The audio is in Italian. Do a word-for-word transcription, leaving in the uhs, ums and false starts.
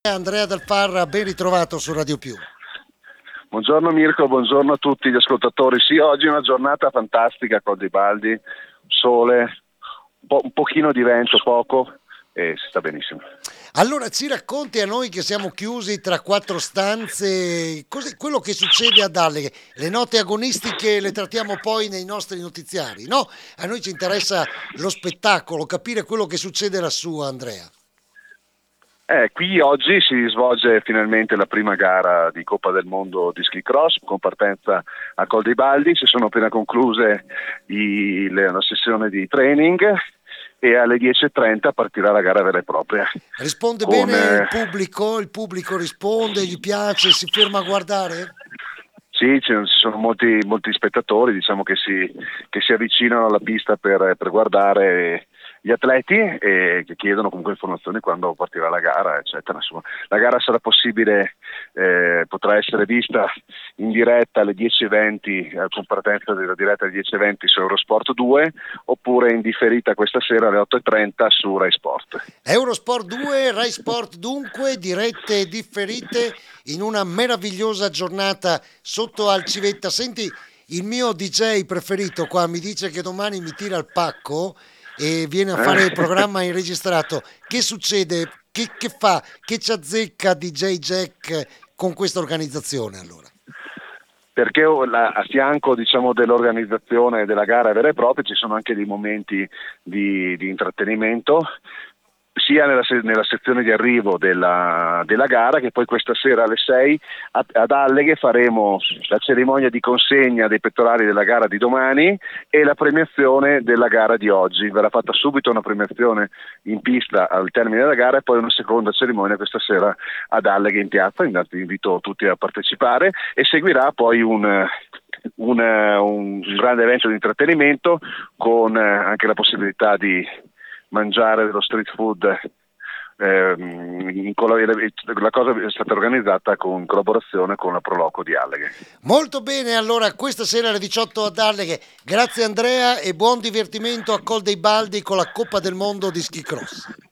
Andrea Del Parra, ben ritrovato su Radio Più. Buongiorno Mirko, buongiorno a tutti gli ascoltatori. Sì, oggi è una giornata fantastica a Col dei Baldi, sole, un, po', un pochino di vento, poco, e si sta benissimo. Allora ci racconti a noi che siamo chiusi tra quattro stanze, cos'è quello che succede a Dalleghe? Le note agonistiche le trattiamo poi nei nostri notiziari, no? A noi ci interessa lo spettacolo, capire quello che succede lassù, Andrea. Eh, qui oggi si svolge finalmente la prima gara di Coppa del Mondo di Ski Cross con partenza a Col dei Baldi. Si sono appena concluse i, le, la sessione di training e alle dieci e trenta partirà la gara vera e propria. Risponde con, bene il eh, pubblico? Il pubblico risponde, gli piace, si ferma a guardare? Sì, ci sono molti, molti spettatori, diciamo che si, che si avvicinano alla pista per, per guardare gli atleti e che chiedono comunque informazioni quando partirà la gara, eccetera. Insomma, la gara sarà possibile, eh, potrà essere vista in diretta alle dieci e venti, eh, con partenza della diretta alle dieci e venti su Eurosport due, oppure in differita questa sera alle otto e trenta su Rai Sport. Eurosport due, Rai Sport dunque, dirette e differite in una meravigliosa giornata sotto al Civetta. Senti, il mio D J preferito qua mi dice che domani mi tira il pacco e viene a fare il programma in registrato. Che succede? Che, che fa? Che ci azzecca D J Jack con questa organizzazione allora? Perché a fianco, diciamo, dell'organizzazione della gara vera e propria ci sono anche dei momenti di, di intrattenimento, sia nella, nella sezione di arrivo della, della gara, che poi questa sera alle sei a, ad Alleghe faremo la cerimonia di consegna dei pettorali della gara di domani e la premiazione della gara di oggi. Verrà fatta subito una premiazione in pista al termine della gara e poi una seconda cerimonia questa sera ad Alleghe in piazza. Invito tutti a partecipare e seguirà poi un Un, un, un grande evento di intrattenimento con anche la possibilità di mangiare dello street food. Eh, in col- la cosa è stata organizzata con collaborazione con la Proloco di Alleghe. Molto bene, allora questa sera alle diciotto ad Alleghe. Grazie Andrea e buon divertimento a Col dei Baldi con la Coppa del Mondo di Ski Cross.